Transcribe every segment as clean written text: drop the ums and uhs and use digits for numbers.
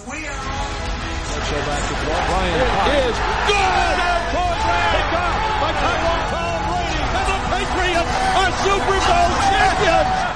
We are Bledsoe back to throw. Bryant is good! Picked off by Tyrone Tom Brady, and the Patriots are Super Bowl champions!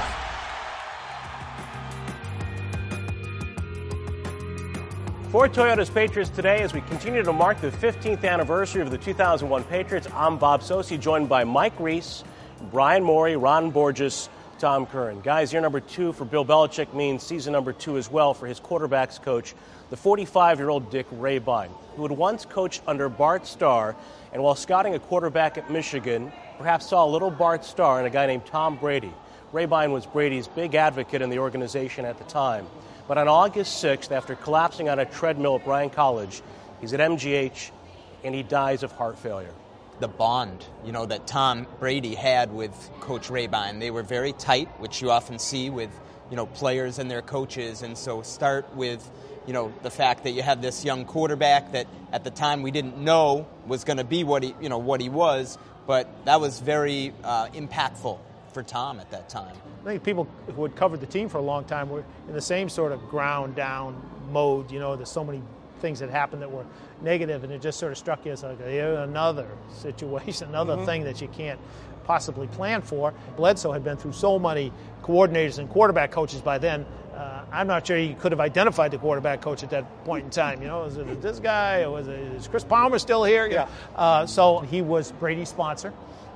For Toyota's Patriots today, as we continue to mark the 15th anniversary of the 2001 Patriots, I'm Bob Socci, joined by Mike Reese, Brian Morey, Ron Borges, Tom Curran. Guys, year number 2 for Bill Belichick means season number 2 as well for his quarterbacks coach, the 45-year-old Dick Rehbein, who had once coached under Bart Starr, and while scouting a quarterback at Michigan, perhaps saw a little Bart Starr and a guy named Tom Brady. Rehbein was Brady's big advocate in the organization at the time. But on August 6th, after collapsing on a treadmill at Bryan College, he's at MGH, and he dies of heart failure. The bond, that Tom Brady had with Coach Rehbein. They were very tight, which you often see with, players and their coaches. And so start with, the fact that you have this young quarterback that at the time we didn't know was going to be what he was, but that was very impactful for Tom at that time. I think people who had covered the team for a long time were in the same sort of ground down mode. There's so many things that happened that were negative, and it just sort of struck you as like another situation, another thing that you can't possibly plan for. Bledsoe had been through so many coordinators and quarterback coaches by then. I'm not sure he could have identified the quarterback coach at that point in time. Was it this guy, or is Chris Palmer still here? Yeah. So he was Brady's sponsor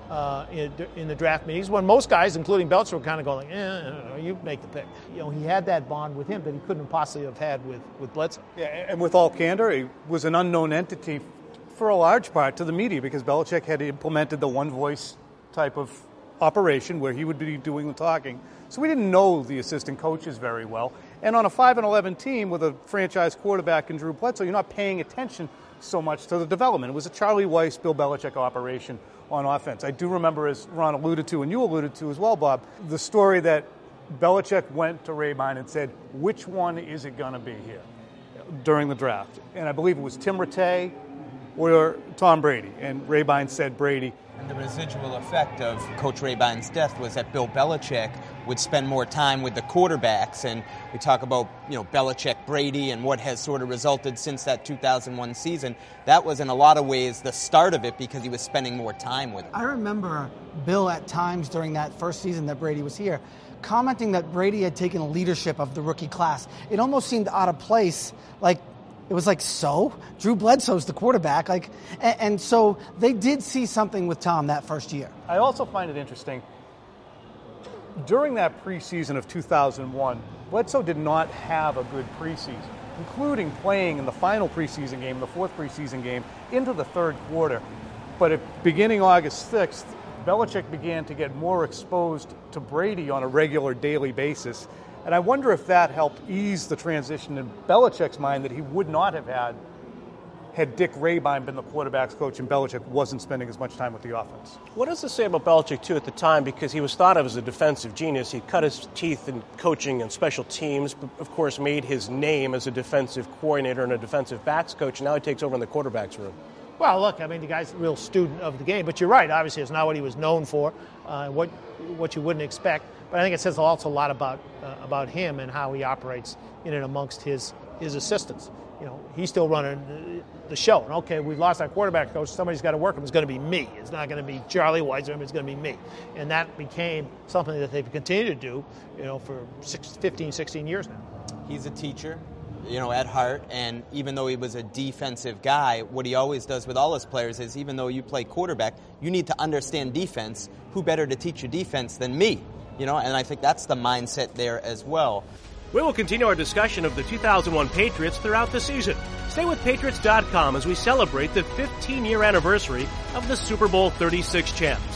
in the draft meetings, when most guys, including Belichick, were kind of going, you make the pick. He had that bond with him that he couldn't possibly have had with Bledsoe. Yeah, and with all candor, he was an unknown entity for a large part to the media, because Belichick had implemented the one-voice type of operation where he would be doing the talking. So we didn't know the assistant coaches very well. And on a 5-11 team with a franchise quarterback in Drew Bledsoe, you're not paying attention so much to the development. It was a Charlie Weiss, Bill Belichick operation on offense. I do remember, as Ron alluded to, and you alluded to as well, Bob, the story that Belichick went to Rehbein and said, which one is it going to be here during the draft? And I believe it was Tim Rattay or Tom Brady. And Rehbein said Brady. And the residual effect of Coach Rehbein's death was that Bill Belichick would spend more time with the quarterbacks. And we talk about, Belichick, Brady, and what has sort of resulted since that 2001 season. That was in a lot of ways the start of it, because he was spending more time with him. I remember Bill at times during that first season that Brady was here commenting that Brady had taken leadership of the rookie class. It almost seemed out of place, it was so? Drew Bledsoe's the quarterback. And so they did see something with Tom that first year. I also find it interesting, during that preseason of 2001, Bledsoe did not have a good preseason, including playing in the final preseason game, the fourth preseason game, into the third quarter. But beginning August 6th, Belichick began to get more exposed to Brady on a regular daily basis. And I wonder if that helped ease the transition in Belichick's mind that he would not have had Dick Rehbein been the quarterback's coach and Belichick wasn't spending as much time with the offense. What does this say about Belichick, too, at the time? Because he was thought of as a defensive genius. He cut his teeth in coaching and special teams, but of course made his name as a defensive coordinator and a defensive backs coach, and now he takes over in the quarterback's room. Well, look, the guy's a real student of the game. But you're right, obviously it's not what he was known for, what you wouldn't expect. But I think it says also a lot about him and how he operates in and amongst his assistants. He's still running the show. And okay, we've lost our quarterback coach. Somebody's got to work him. It's going to be me. It's not going to be Charlie Weiss. It's going to be me. And that became something that they've continued to do, for 15, 16 years now. He's a teacher, at heart. And even though he was a defensive guy, what he always does with all his players is, even though you play quarterback, you need to understand defense. Who better to teach you defense than me? And I think that's the mindset there as well. We will continue our discussion of the 2001 Patriots throughout the season. Stay with Patriots.com as we celebrate the 15-year anniversary of the Super Bowl 36 champ.